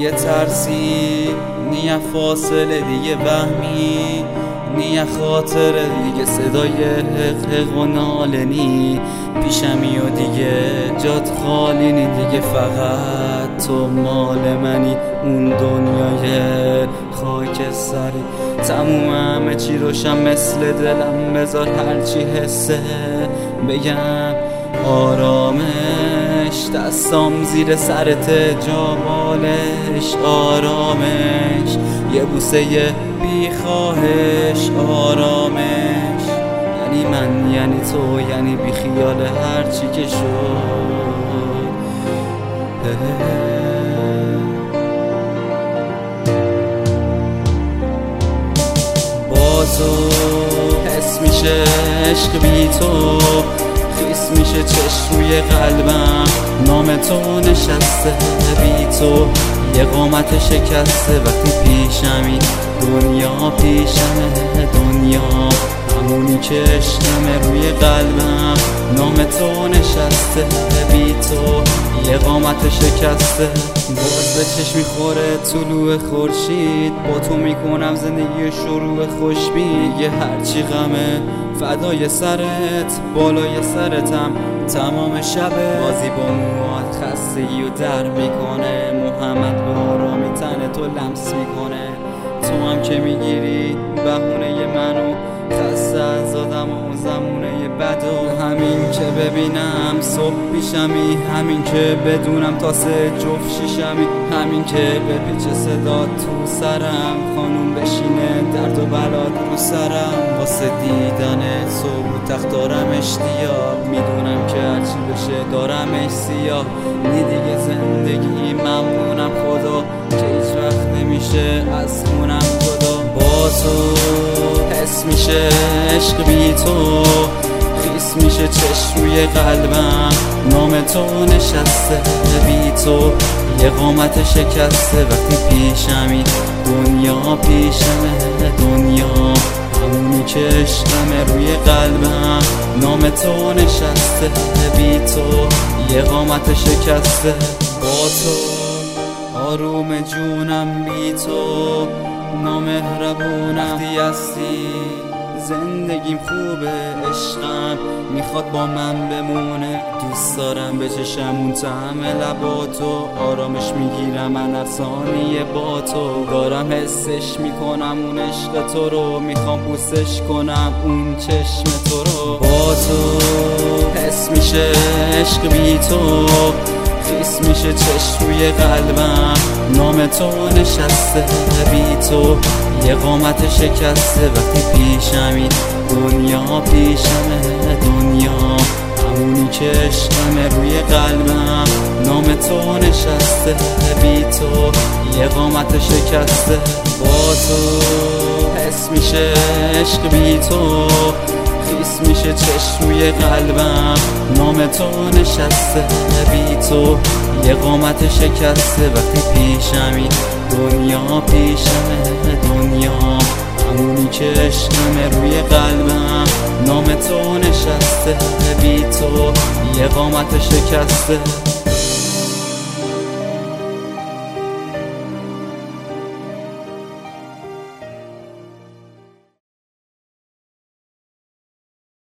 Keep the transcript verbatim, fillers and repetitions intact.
یه ترسی نیه فاصله دیگه وهمی نیه خاطره دیگه صدای حق حق و نالنی پیشمی و دیگه جات خالی نی دیگه فقط تو مال منی اون دنیای خاک سری تموم همه چی روشن مثل دلم بذار هرچی حسه بگم آرامش دستام زیر سرت جا بالش آرامش یه بوسه بی خواهش آرامش یعنی من یعنی تو یعنی بی خیال هرچی که شد با تو حس میشه عشق بی تو خیس میشه چشم روی قلبم نام تو نشسته بی تو یه قامت شکسته وقتی پیشمی دنیا پیشمه دنیا همونی که عشقمه روی قلبم نام تو نشسته بی تو یه قامت شکسته باز به چشم میخوره طلوع خورشید با تو میکنم زندگی شروع خوشبین یه هرچی غمه فدای سرت بالای سرتم تمام شبه بازی با موات خستگی و در میکنه محمد به آرامی تن تو لمس میکنه تو هم که میگیری بهونه منو خسته از آدم و اون زمونه بد و همین که ببینم صبح پیشمی همین که بدونم تا سه جفت شیشمی همین که به پیچ صدا تو سرم خانوم بشینه درد و بلاد رو سرم واسه دیدن صبح تخت دارم اشتیاق میدونم که هرچی بشه دارمش سیاه نی دیگه زندگی ممنونم خدا که هیچ وقت نمیشه از خونم جدا با تو حس میشه عشق بی تو خیس میشه چشم روی قلبم نام تو نشسته بی تو یه قامت شکسته وقتی پیشمی دنیا پیشمه دنیا همونی که عشقمه روی قلبم نام تو نشسته بی تو یه قامت شکسته با تو آروم جونم بی تو نامهربونم وقتی هستی زندگیم خوبه عشقم میخواد با من بمونه دوست دارم بچشم اون طعم لباتو آرامش میگیرم من از ثانیه با تو دارم حسش میکنم اون عشق تو رو میخوام بوسش کنم اون چشم تو رو با تو حس میشه عشق بی تو خیس میشه چشم روی قلبم نام تو نشسته بی تو یه قامت شکسته وقتی پیشمی دنیا پیشمه دنیا همونی که عشقمه روی قلبم نام تو نشسته بی تو یه قامت شکسته با تو حس میشه عشق بی تو خیس میشه چشم روی قلبم نام تو نشسته بی تو یه قامت شکسته وقتی پیشمی دنیا پیشمه دنیا همونی که عشقمه روی قلبم نام تو نشسته بی تو یه قامت شکسته